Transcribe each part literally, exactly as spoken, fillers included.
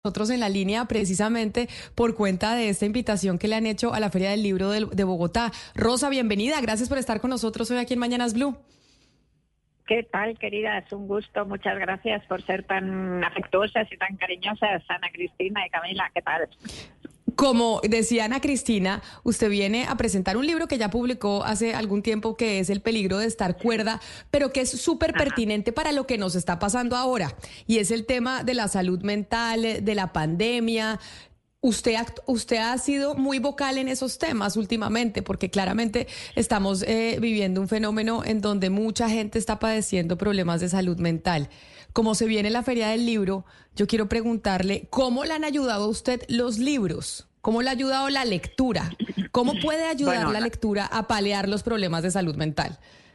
Nosotros en la línea precisamente por cuenta de esta invitación que le han hecho a la Feria del Libro de, de Bogotá. Rosa, bienvenida. Gracias por estar con nosotros hoy aquí en Mañanas Blue. ¿Qué tal, querida? Es un gusto. Muchas gracias por ser tan afectuosas y tan cariñosas, Ana Cristina y Camila. ¿Qué tal? Como decía Ana Cristina, usted viene a presentar un libro que ya publicó hace algún tiempo, que es El peligro de estar cuerda, pero que es súper pertinente para lo que nos está pasando ahora. Y es el tema de la salud mental, de la pandemia. Usted, usted ha sido muy vocal en esos temas últimamente, porque claramente estamos eh, viviendo un fenómeno en donde mucha gente está padeciendo problemas de salud mental. Como se viene la Feria del Libro, yo quiero preguntarle, ¿cómo le han ayudado a usted los libros? ¿Cómo le ha ayudado la lectura? ¿Cómo puede ayudar Bueno, la lectura a paliar los problemas de salud mental?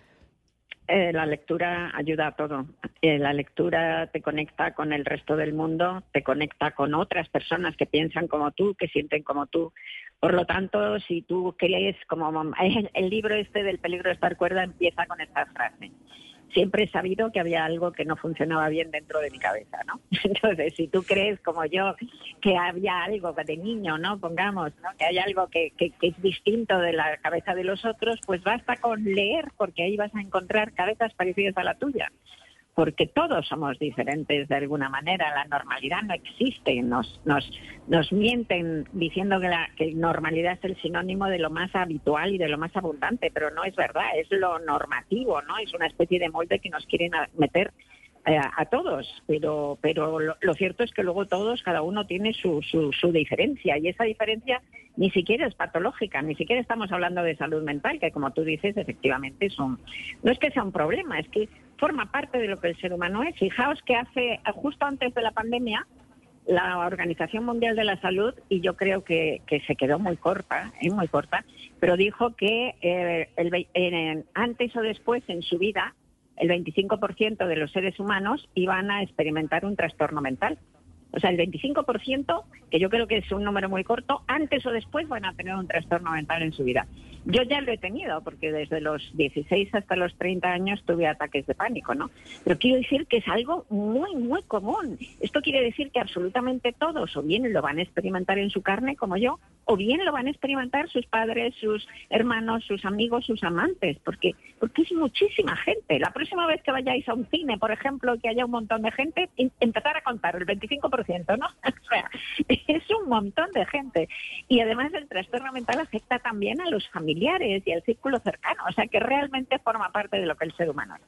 Eh, la lectura ayuda a todo. Eh, la lectura te conecta con el resto del mundo, te conecta con otras personas que piensan como tú, que sienten como tú. Por lo tanto, si tú crees como... El, el libro este del peligro de estar cuerda empieza con esta frase. Siempre he sabido que había algo que no funcionaba bien dentro de mi cabeza, ¿no? Entonces, si tú crees, como yo, que había algo de niño, ¿no? Pongamos, ¿no? Que hay algo que, que, que es distinto de la cabeza de los otros, pues basta con leer, porque ahí vas a encontrar cabezas parecidas a la tuya. Porque todos somos diferentes de alguna manera, la normalidad no existe, nos nos nos mienten diciendo que la que normalidad es el sinónimo de lo más habitual y de lo más abundante, pero no es verdad, es lo normativo, ¿no? Es una especie de molde que nos quieren meter eh, a todos, pero pero lo, lo cierto es que luego todos, cada uno tiene su, su, su diferencia, y esa diferencia ni siquiera es patológica, ni siquiera estamos hablando de salud mental, que como tú dices, efectivamente es un, no es que sea un problema, es que forma parte de lo que el ser humano es. Fijaos que hace, justo antes de la pandemia, la Organización Mundial de la Salud, y yo creo que, que se quedó muy corta, ¿eh? muy corta, pero dijo que eh, el, eh, antes o después en su vida, el veinticinco por ciento de los seres humanos iban a experimentar un trastorno mental. O sea, el veinticinco por ciento, que yo creo que es un número muy corto, antes o después van a tener un trastorno mental en su vida. Yo ya lo he tenido, porque desde los dieciséis hasta los treinta años tuve ataques de pánico, ¿no? Pero quiero decir que es algo muy, muy común. Esto quiere decir que absolutamente todos, o bien lo van a experimentar en su carne, como yo, o bien lo van a experimentar sus padres, sus hermanos, sus amigos, sus amantes, porque porque es muchísima gente. La próxima vez que vayáis a un cine, por ejemplo, que haya un montón de gente, empezar a contar el veinticinco por ciento, ¿no? O sea, es un montón de gente. Y además el trastorno mental afecta también a los familiares y al círculo cercano, o sea, que realmente forma parte de lo que el ser humano es.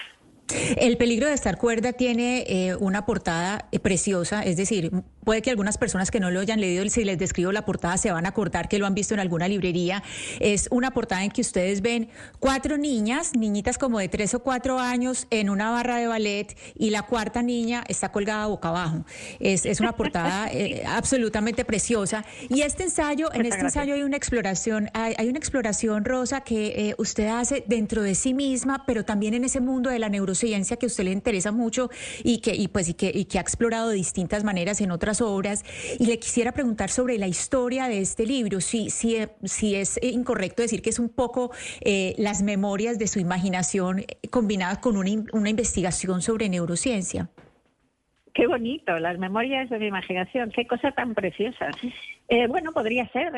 El peligro de estar cuerda tiene eh, una portada eh, preciosa, es decir, puede que algunas personas que no lo hayan leído, si les describo la portada, se van a acordar que lo han visto en alguna librería. Es una portada en que ustedes ven cuatro niñas, niñitas como de tres o cuatro años, en una barra de ballet, y la cuarta niña está colgada boca abajo. Es, es una portada eh, absolutamente preciosa. Y este ensayo, en este ensayo hay una exploración, hay, hay una exploración, Rosa, que eh, usted hace dentro de sí misma, pero también en ese mundo de la neurociencia que a usted le interesa mucho y que y pues y que y que ha explorado de distintas maneras en otras obras. Y le quisiera preguntar sobre la historia de este libro, si si si es incorrecto decir que es un poco eh, las memorias de su imaginación combinadas con una, una investigación sobre neurociencia. Qué bonito, las memorias de mi imaginación, qué cosa tan preciosa. Eh, bueno, podría ser,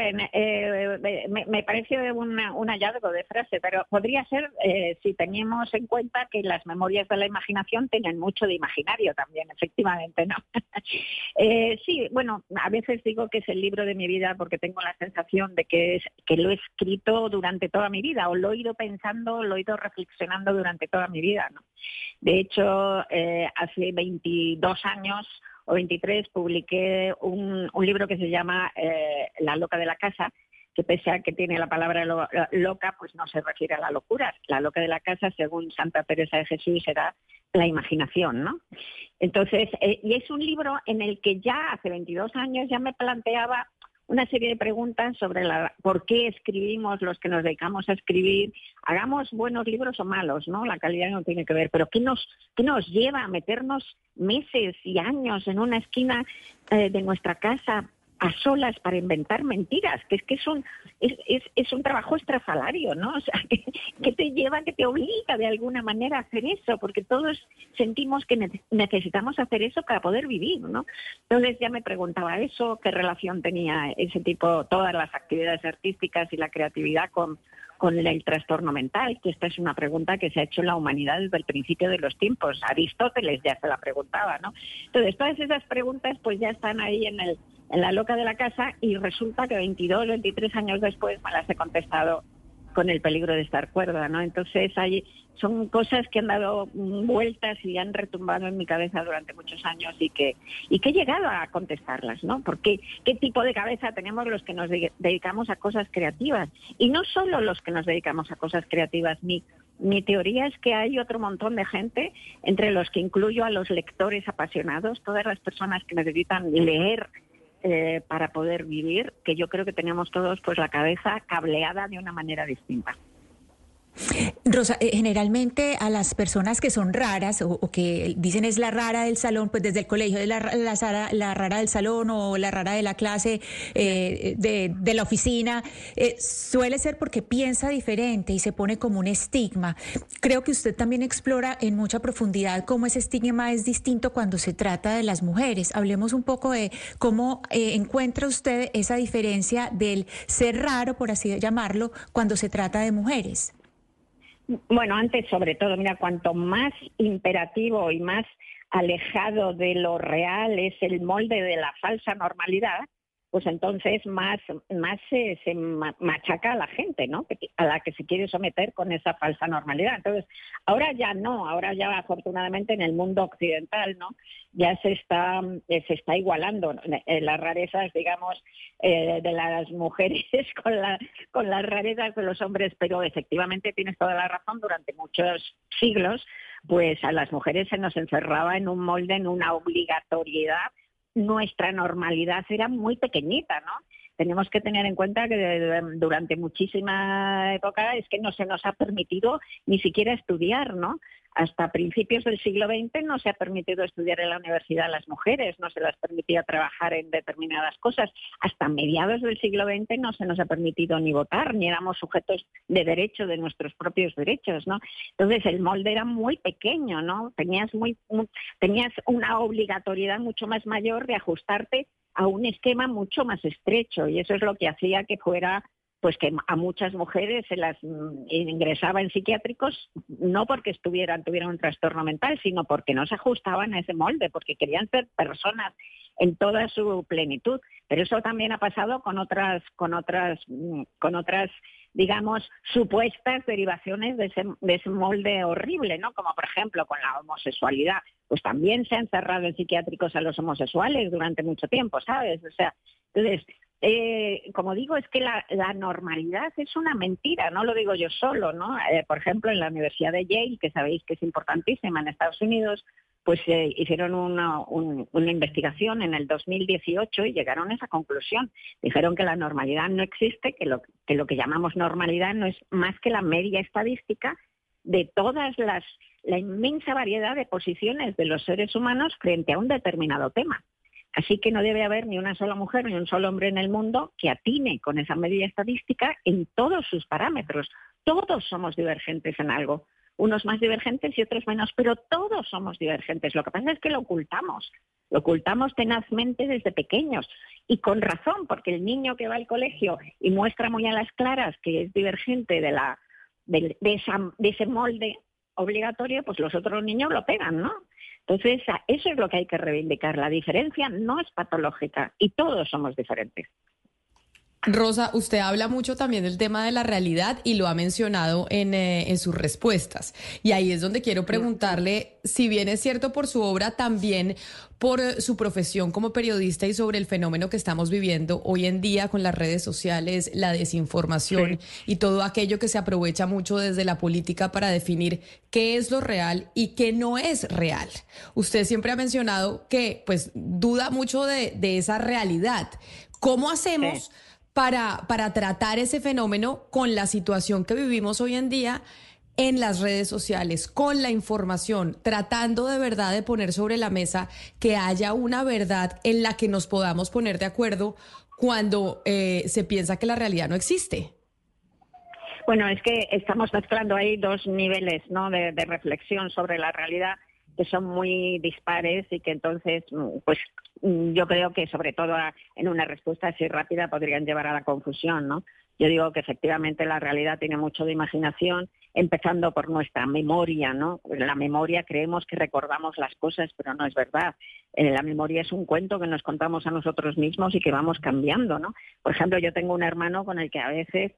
eh, me, me parece una, un hallazgo de frase, pero podría ser eh, si teníamos en cuenta que las memorias de la imaginación tienen mucho de imaginario también, efectivamente, ¿no? eh, sí, bueno, a veces digo que es el libro de mi vida porque tengo la sensación de que, es, que lo he escrito durante toda mi vida, o lo he ido pensando, lo he ido reflexionando durante toda mi vida, ¿no? De hecho, eh, hace veintidós años o veintitrés publiqué un, un libro que se llama eh, La loca de la casa, que pese a que tiene la palabra lo, loca, pues no se refiere a la locura. La loca de la casa, según Santa Teresa de Jesús, era la imaginación, ¿no? Entonces, eh, y es un libro en el que ya hace veintidós años ya me planteaba una serie de preguntas sobre la, por qué escribimos los que nos dedicamos a escribir. Hagamos buenos libros o malos, ¿no? La calidad no tiene que ver, pero ¿qué nos, qué nos lleva a meternos meses y años en una esquina eh, de nuestra casa a solas para inventar mentiras, que es que es un, es, es, es un trabajo extrasalario, ¿no? O sea, que, que te lleva, que te obliga de alguna manera a hacer eso, porque todos sentimos que ne- necesitamos hacer eso para poder vivir, ¿no? Entonces ya me preguntaba eso, qué relación tenía ese tipo, todas las actividades artísticas y la creatividad con, con el trastorno mental, que esta es una pregunta que se ha hecho en la humanidad desde el principio de los tiempos. Aristóteles ya se la preguntaba, ¿no? Entonces todas esas preguntas pues ya están ahí en el en la loca de la casa, y resulta que veintidós, veintitrés años después me las he contestado con el peligro de estar cuerda, ¿no? Entonces hay, son cosas que han dado vueltas y han retumbado en mi cabeza durante muchos años y que y que he llegado a contestarlas, ¿no? Porque qué tipo de cabeza tenemos los que nos de- dedicamos a cosas creativas, y no solo los que nos dedicamos a cosas creativas. Mi Mi teoría es que hay otro montón de gente, entre los que incluyo a los lectores apasionados, todas las personas que necesitan leer Eh, para poder vivir, que yo creo que tenemos todos pues la cabeza cableada de una manera distinta. Rosa, eh, generalmente a las personas que son raras o, o que dicen es la rara del salón, pues desde el colegio es la, la, la, la rara del salón o la rara de la clase, eh, de, de la oficina, eh, suele ser porque piensa diferente y se pone como un estigma. Creo que usted también explora en mucha profundidad cómo ese estigma es distinto cuando se trata de las mujeres. Hablemos un poco de cómo eh, encuentra usted esa diferencia del ser raro, por así llamarlo, cuando se trata de mujeres. Bueno, antes sobre todo, mira, cuanto más imperativo y más alejado de lo real es el molde de la falsa normalidad, pues entonces más, más se, se machaca a la gente, ¿no? A la que se quiere someter con esa falsa normalidad. Entonces, ahora ya no, ahora ya afortunadamente en el mundo occidental, ¿no? Ya se está, se está igualando, ¿no? Las rarezas, digamos, eh, de las mujeres con, la, con las rarezas de los hombres, pero efectivamente tienes toda la razón, durante muchos siglos, pues a las mujeres se nos encerraba en un molde, en una obligatoriedad. Nuestra normalidad era muy pequeñita, ¿no? Tenemos que tener en cuenta que durante muchísima época es que no se nos ha permitido ni siquiera estudiar, ¿no? Hasta principios del siglo veinte no se ha permitido estudiar en la universidad a las mujeres, no se las permitía trabajar en determinadas cosas. Hasta mediados del siglo veinte no se nos ha permitido ni votar, ni éramos sujetos de derecho de nuestros propios derechos, ¿no? Entonces el molde era muy pequeño, ¿no? Tenías, muy, muy, tenías una obligatoriedad mucho más mayor de ajustarte a un esquema mucho más estrecho, y eso es lo que hacía que fuera, pues que a muchas mujeres se las ingresaba en psiquiátricos, no porque estuvieran, tuvieran un trastorno mental, sino porque no se ajustaban a ese molde, porque querían ser personas en toda su plenitud. Pero eso también ha pasado con otras, con otras, con otras, digamos, supuestas derivaciones de ese, de ese molde horrible, ¿no? Como por ejemplo con la homosexualidad, pues también se han cerrado en psiquiátricos a los homosexuales durante mucho tiempo, ¿sabes? O sea, entonces, eh, como digo, es que la, la normalidad es una mentira, no lo digo yo solo, ¿no? Eh, por ejemplo, en la Universidad de Yale, que sabéis que es importantísima en Estados Unidos, pues eh, hicieron una, un, una investigación en el dos mil dieciocho y llegaron a esa conclusión. Dijeron que la normalidad no existe, que lo que, lo que llamamos normalidad no es más que la media estadística de todas las, la inmensa variedad de posiciones de los seres humanos frente a un determinado tema. Así que no debe haber ni una sola mujer ni un solo hombre en el mundo que atine con esa media estadística en todos sus parámetros. Todos somos divergentes en algo. Unos más divergentes y otros menos, pero todos somos divergentes. Lo que pasa es que lo ocultamos, lo ocultamos tenazmente desde pequeños y con razón, porque el niño que va al colegio y muestra muy a las claras que es divergente de, la, de, de, esa, de ese molde obligatorio, pues los otros niños lo pegan, ¿no? Entonces, eso es lo que hay que reivindicar. La diferencia no es patológica y todos somos diferentes. Rosa, usted habla mucho también del tema de la realidad y lo ha mencionado en, eh, en sus respuestas. Y ahí es donde quiero preguntarle, si bien es cierto por su obra, también por su profesión como periodista y sobre el fenómeno que estamos viviendo hoy en día con las redes sociales, la desinformación sí. y todo aquello que se aprovecha mucho desde la política para definir qué es lo real y qué no es real. Usted siempre ha mencionado que pues duda mucho de, de esa realidad. ¿Cómo hacemos sí. para, para tratar ese fenómeno con la situación que vivimos hoy en día en las redes sociales, con la información, tratando de verdad de poner sobre la mesa que haya una verdad en la que nos podamos poner de acuerdo cuando eh, se piensa que la realidad no existe? Bueno, es que estamos mezclando ahí dos niveles, ¿no?, de, de reflexión sobre la realidad que son muy dispares y que entonces, pues yo creo que sobre todo a, en una respuesta así rápida podrían llevar a la confusión, ¿no? Yo digo que efectivamente la realidad tiene mucho de imaginación, empezando por nuestra memoria, ¿no? En la memoria creemos que recordamos las cosas, pero no es verdad. Eh, la memoria es un cuento que nos contamos a nosotros mismos y que vamos cambiando, ¿no? Por ejemplo, yo tengo un hermano con el que a veces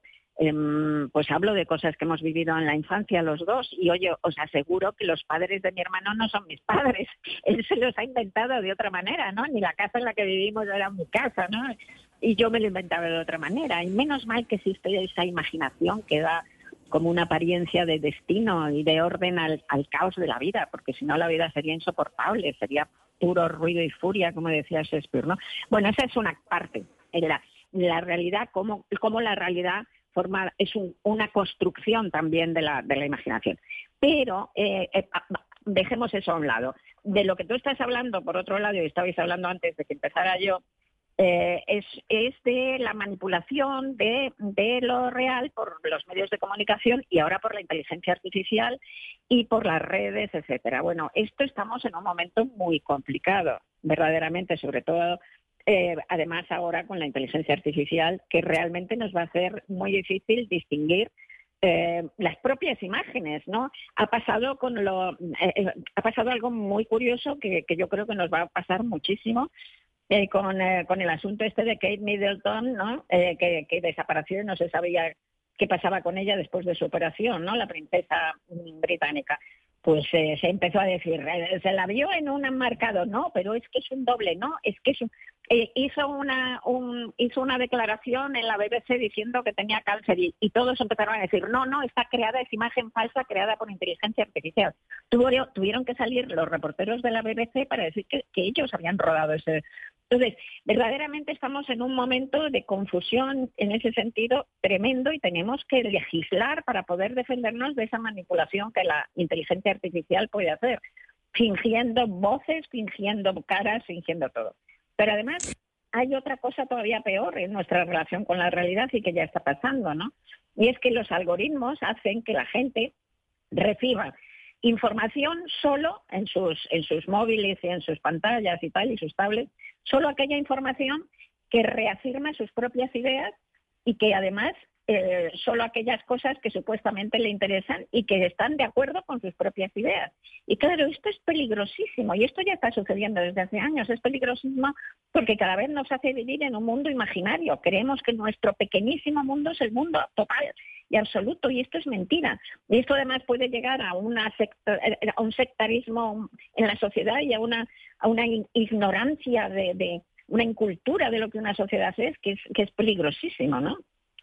pues hablo de cosas que hemos vivido en la infancia los dos y oye, os aseguro que los padres de mi hermano no son mis padres, él se los ha inventado de otra manera, ¿no? Ni la casa en la que vivimos era mi casa, ¿no? Y yo me lo inventaba de otra manera, y menos mal que existe esa imaginación que da como una apariencia de destino y de orden al, al caos de la vida, porque si no la vida sería insoportable, sería puro ruido y furia, como decía Shakespeare, ¿no? Bueno, esa es una parte, la, la realidad, cómo, cómo la realidad forma, es un, una construcción también de la, de la imaginación. Pero eh, eh, dejemos eso a un lado. De lo que tú estás hablando, por otro lado, y estabais hablando antes de que empezara yo, eh, es, es de la manipulación de, de lo real por los medios de comunicación y ahora por la inteligencia artificial y por las redes, etcétera. Bueno, esto estamos en un momento muy complicado, verdaderamente, sobre todo Eh, además ahora con la inteligencia artificial, que realmente nos va a hacer muy difícil distinguir eh, las propias imágenes, ¿no? Ha pasado con lo, eh, ha pasado algo muy curioso que, que yo creo que nos va a pasar muchísimo eh, con, eh, con el asunto este de Kate Middleton, ¿no? Eh, que, que desapareció y no se sabía qué pasaba con ella después de su operación, ¿no? La princesa británica. Pues eh, se empezó a decir, eh, se la vio en un marcado, no, pero es que es un doble, no, es que es un... Eh, hizo una un, hizo una declaración en la B B C diciendo que tenía cáncer y, y todos empezaron a decir, no, no, está creada, es imagen falsa creada por inteligencia artificial. Tuvieron, tuvieron que salir los reporteros de la B B C para decir que, que ellos habían rodado ese... Entonces, verdaderamente estamos en un momento de confusión en ese sentido tremendo y tenemos que legislar para poder defendernos de esa manipulación que la inteligencia artificial puede hacer, fingiendo voces, fingiendo caras, fingiendo todo. Pero además hay otra cosa todavía peor en nuestra relación con la realidad y que ya está pasando, ¿no? Y es que los algoritmos hacen que la gente reciba información solo en sus, en sus móviles y en sus pantallas y tal, y sus tablets, solo aquella información que reafirma sus propias ideas y que además eh, solo aquellas cosas que supuestamente le interesan y que están de acuerdo con sus propias ideas. Y claro, esto es peligrosísimo y esto ya está sucediendo desde hace años. Es peligrosísimo porque cada vez nos hace vivir en un mundo imaginario. Creemos que nuestro pequeñísimo mundo es el mundo total y absoluto, y esto es mentira. Y esto además puede llegar a, una secta, a un sectarismo en la sociedad y a una, a una ignorancia, de, de una incultura de lo que una sociedad es, que es, que es peligrosísimo, ¿no?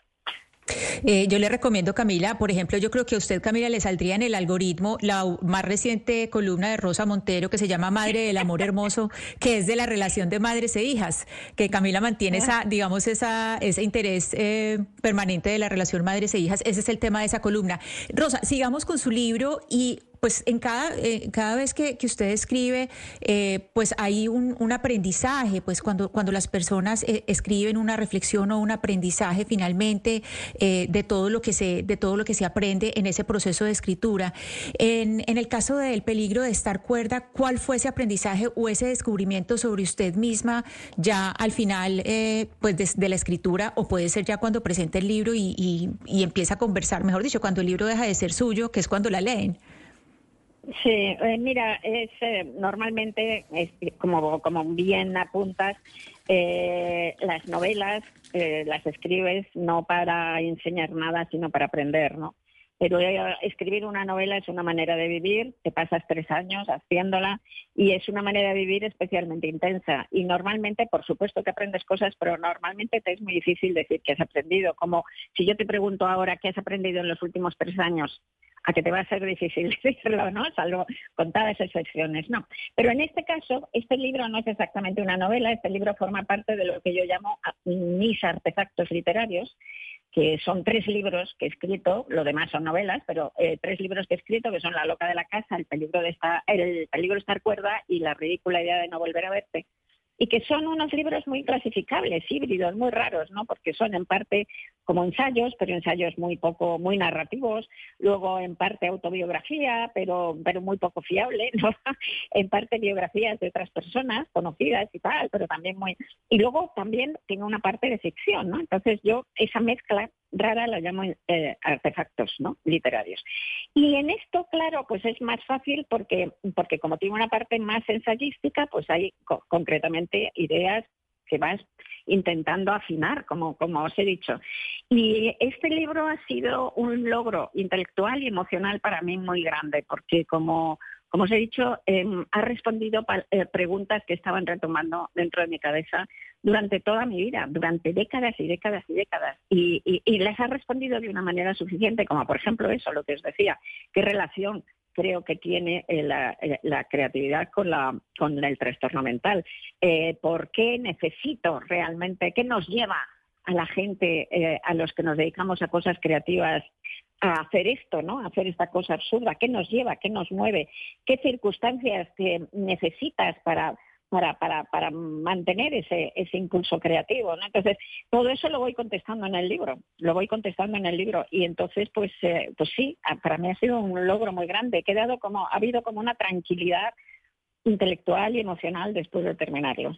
Eh, yo le recomiendo, Camila, por ejemplo, yo creo que a usted, Camila, le saldría en el algoritmo la más reciente columna de Rosa Montero que se llama Madre del Amor Hermoso, que es de la relación de madres e hijas, que Camila mantiene esa, digamos, esa, ese interés eh, permanente de la relación madres e hijas. Ese es el tema de esa columna. Rosa, sigamos con su libro y pues en cada, eh, cada vez que, que usted escribe, eh, pues hay un, un aprendizaje, pues cuando, cuando las personas eh, escriben una reflexión o un aprendizaje finalmente eh, de todo lo que se, de todo lo que se aprende en ese proceso de escritura. En, en el caso del peligro de estar cuerda, ¿cuál fue ese aprendizaje o ese descubrimiento sobre usted misma ya al final eh, pues de, de la escritura, o puede ser ya cuando presenta el libro y, y, y empieza a conversar, mejor dicho, cuando el libro deja de ser suyo, que es cuando la leen? Sí, eh, mira, es eh, normalmente, es, como, como bien apuntas, eh, las novelas eh, las escribes no para enseñar nada, sino para aprender, ¿no? Pero eh, escribir una novela es una manera de vivir, te pasas tres años haciéndola y es una manera de vivir especialmente intensa. Y normalmente, por supuesto que aprendes cosas, pero normalmente te es muy difícil decir que has aprendido. Como si yo te pregunto ahora qué has aprendido en los últimos tres años, a que te va a ser difícil decirlo, ¿no? Salvo contadas excepciones, no. Pero en este caso, este libro no es exactamente una novela, este libro forma parte de lo que yo llamo mis artefactos literarios, que son tres libros que he escrito, lo demás son novelas, pero eh, tres libros que he escrito, que son La loca de la casa, El peligro de estar, el peligro de estar cuerda y La ridícula idea de no volver a verte, y que son unos libros muy clasificables, híbridos, muy raros, ¿no? Porque son en parte como ensayos, pero ensayos muy poco, muy narrativos, luego en parte autobiografía, pero, pero muy poco fiable, ¿no? En parte biografías de otras personas conocidas y tal, pero también muy... Y luego también tiene una parte de ficción, ¿no? Entonces yo esa mezcla rara la llamo eh, artefactos, ¿no? Literarios. Y en esto, claro, pues es más fácil porque, porque como tiene una parte más ensayística, pues hay co- concretamente ideas que vas intentando afinar, como, como os he dicho. Y este libro ha sido un logro intelectual y emocional para mí muy grande, porque como, como os he dicho, eh, ha respondido pa- eh, preguntas que estaban retomando dentro de mi cabeza durante toda mi vida, durante décadas y décadas y décadas, y, y, y les ha respondido de una manera suficiente, como por ejemplo eso, lo que os decía, qué relación creo que tiene eh, la, eh, la creatividad con, la, con el trastorno mental, eh, por qué necesito realmente, qué nos lleva a la gente, eh, a los que nos dedicamos a cosas creativas, a hacer esto, ¿no? A hacer esta cosa absurda, qué nos lleva, qué nos mueve, qué circunstancias que necesitas para... Para, para, para mantener ese, ese impulso creativo, ¿no? Entonces, todo eso lo voy contestando en el libro, lo voy contestando en el libro y entonces, pues, eh, pues sí, para mí ha sido un logro muy grande. He quedado como, ha habido como una tranquilidad intelectual y emocional después de terminarlo.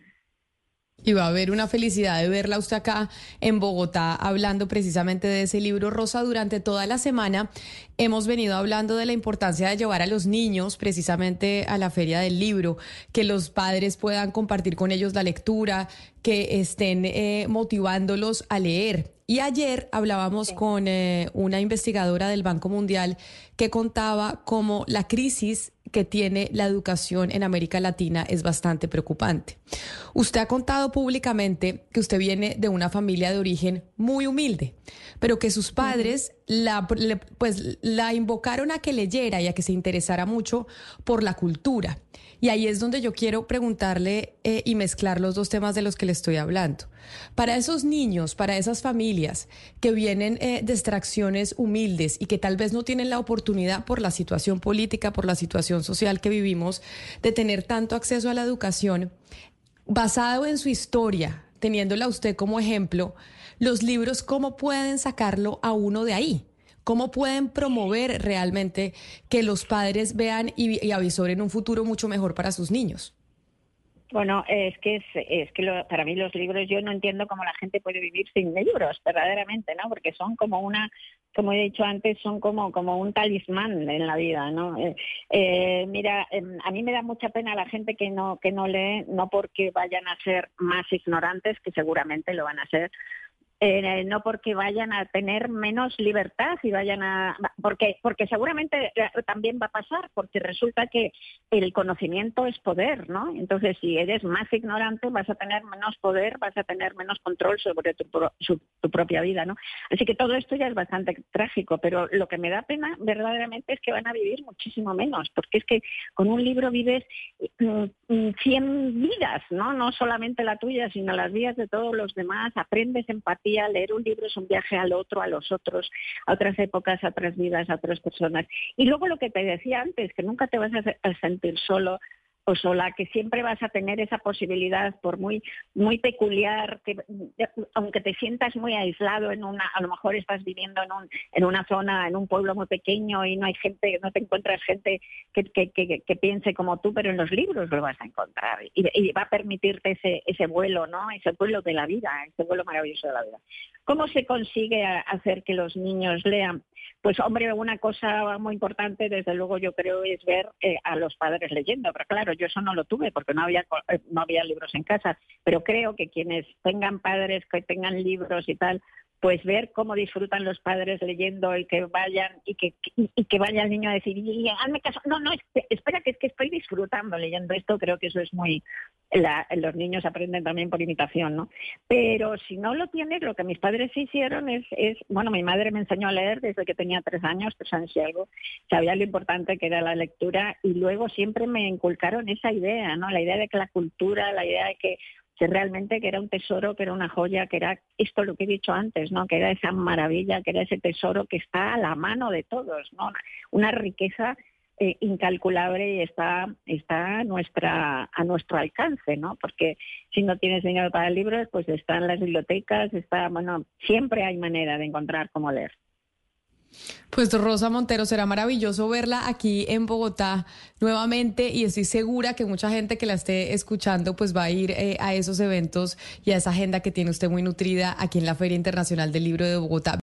Y va a haber una felicidad de verla usted acá en Bogotá hablando precisamente de ese libro. Rosa, durante toda la semana hemos venido hablando de la importancia de llevar a los niños precisamente a la Feria del Libro, que los padres puedan compartir con ellos la lectura, que estén eh, motivándolos a leer. Y ayer hablábamos sí. con eh, una investigadora del Banco Mundial que contaba cómo la crisis que tiene la educación en América Latina es bastante preocupante. Usted ha contado públicamente que usted viene de una familia de origen muy humilde, pero que sus padres uh-huh. la, le, pues, la invocaron a que leyera y a que se interesara mucho por la cultura. Y ahí es donde yo quiero preguntarle eh, y mezclar los dos temas de los que le estoy hablando. Para esos niños, para esas familias que vienen eh, de extracciones humildes y que tal vez no tienen la oportunidad por la situación política, por la situación social que vivimos, de tener tanto acceso a la educación, basado en su historia, teniéndola usted como ejemplo, los libros, ¿cómo pueden sacarlo a uno de ahí? ¿Cómo pueden promover realmente que los padres vean y, y avisoren un futuro mucho mejor para sus niños? Bueno, es que es, es que lo, para mí los libros, yo no entiendo cómo la gente puede vivir sin libros, verdaderamente, ¿no? Porque son como una, como he dicho antes, son como, como un talismán en la vida, ¿no? Eh, eh, mira, eh, a mí me da mucha pena la gente que no, que no lee, no porque vayan a ser más ignorantes, que seguramente lo van a ser, Eh, no porque vayan a tener menos libertad y vayan a... Porque, porque seguramente también va a pasar, porque resulta que el conocimiento es poder, ¿no? Entonces, si eres más ignorante, vas a tener menos poder, vas a tener menos control sobre tu, su, tu propia vida, ¿no? Así que todo esto ya es bastante trágico, pero lo que me da pena verdaderamente es que van a vivir muchísimo menos, porque es que con un libro vives cien vidas, ¿no? No solamente la tuya, sino las vidas de todos los demás, aprendes empatía. Leer un libro es un viaje al otro, a los otros, a otras épocas, a otras vidas, a otras personas. Y luego lo que te decía antes, que nunca te vas a sentir solo o sola, que siempre vas a tener esa posibilidad, por muy muy peculiar, que aunque te sientas muy aislado en una, a lo mejor estás viviendo en un en una zona, en un pueblo muy pequeño y no hay gente, no te encuentras gente que, que, que, que piense como tú, pero en los libros lo vas a encontrar y, y va a permitirte ese ese vuelo, ¿no? Ese vuelo de la vida, ese vuelo maravilloso de la vida. ¿Cómo se consigue hacer que los niños lean? Pues hombre, una cosa muy importante, desde luego yo creo, es ver eh, a los padres leyendo, pero claro, yo eso no lo tuve porque no había no había libros en casa, pero creo que quienes tengan padres que tengan libros y tal, pues ver cómo disfrutan los padres leyendo y que vayan y que y, y que vaya el niño a decir, y, y, hazme caso, no, no, espera, que es que estoy disfrutando leyendo esto, creo que eso es muy... La, los niños aprenden también por imitación, ¿no? Pero si no lo tienes, lo que mis padres hicieron es, es, bueno, mi madre me enseñó a leer desde que tenía tres años, tres años y algo, sabía lo importante que era la lectura y luego siempre me inculcaron esa idea, ¿no? La idea de que la cultura, la idea de que, o que realmente que era un tesoro, que era una joya, que era esto lo que he dicho antes, ¿no? Que era esa maravilla, que era ese tesoro que está a la mano de todos, ¿no? Una riqueza eh, incalculable y está está a nuestra a nuestro alcance, ¿no? Porque si no tienes dinero para libros, pues están las bibliotecas, está, bueno, siempre hay manera de encontrar cómo leer. Pues Rosa Montero, será maravilloso verla aquí en Bogotá nuevamente y estoy segura que mucha gente que la esté escuchando pues va a ir eh, a esos eventos y a esa agenda que tiene usted muy nutrida aquí en la Feria Internacional del Libro de Bogotá.